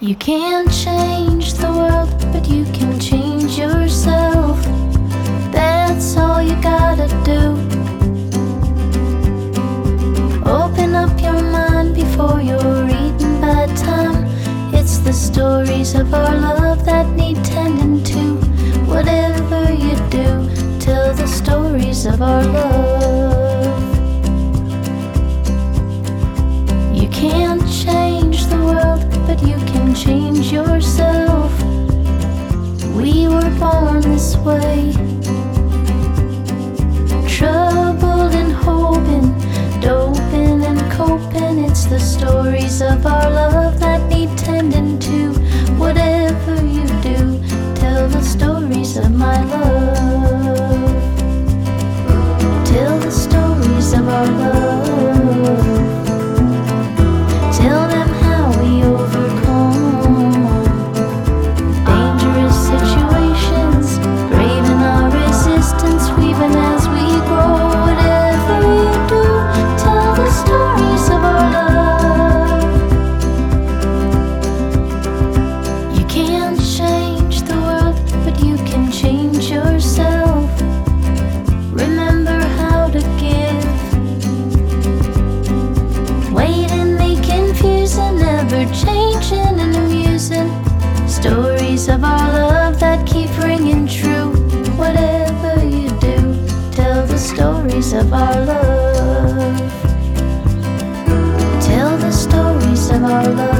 You can't change the world, but you can change yourself. That's all you gotta do. Open up your mind before you're eaten by time. It's the stories of our love that need tending to. Whatever you do, tell the stories of our love. You can't change the world, but you can change yourself. We were born this way, troubled and hoping, doping and coping. It's the stories of our love that need tending to. Whatever you do, tell the stories of my love. Tell the stories of our love. Tell them how we overcome dangerous situations, braving our resistance, weaving as we grow. Whatever you do, tell the stories of our love. You can't change the world, but you can change yourself. Remember how to give. Waiting, they confusing, never changing and amusing. Stories of our love that keep ringing true. Whatever you do, tell the stories of our love. Tell the stories of our love.